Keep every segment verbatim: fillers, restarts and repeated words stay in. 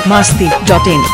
masti dot in.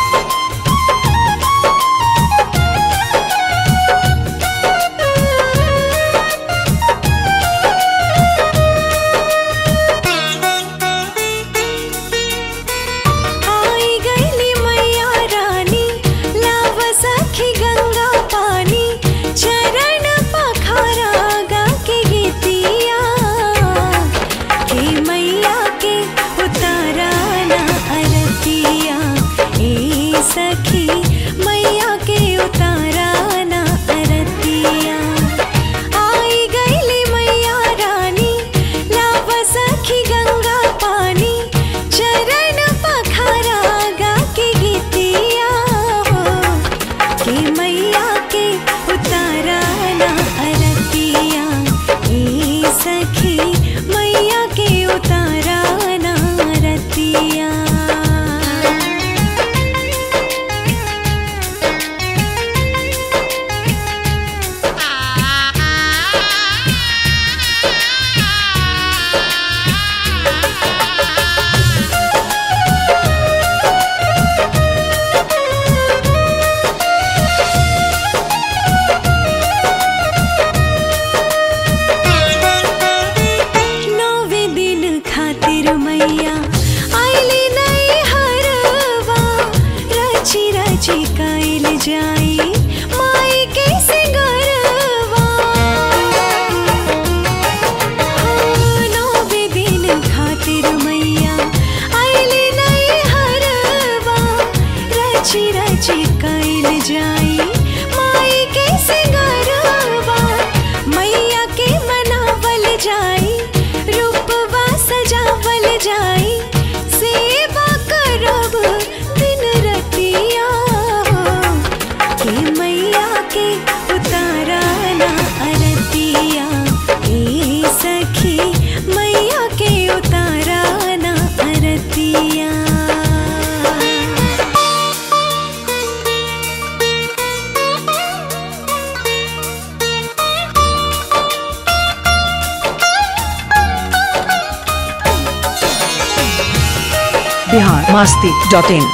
Bihar masti dot in.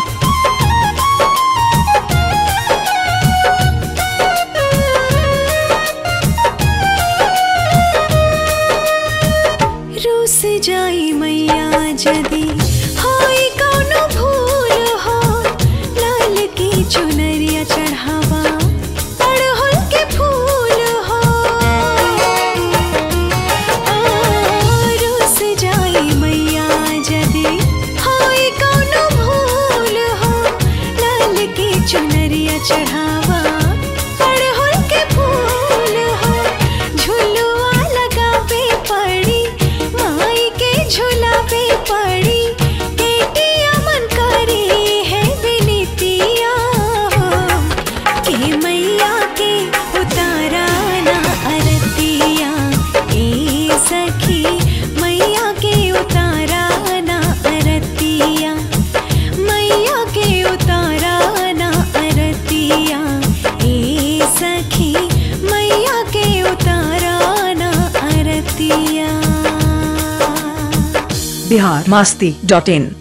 रूस जाई मैया जदी होई कौनो भूल हो, लाल की चुनरिया चढ़ावा अड़हुल के फूल हो। रूस जाई मैया जदी चुनरिया चढ़ावा अड़हुल के फूल हो। झुलुआ लगावे पड़ी माई के झुलावे पड़ी, केटिया मन करी है विनीतिया कि मैया के उतारा ना अरतिया। ए सखी मैया के उतारा ना अरतिया, मैया के उतारा सखी मैया के उतारा ना अरतिया। Bihar masti dot in.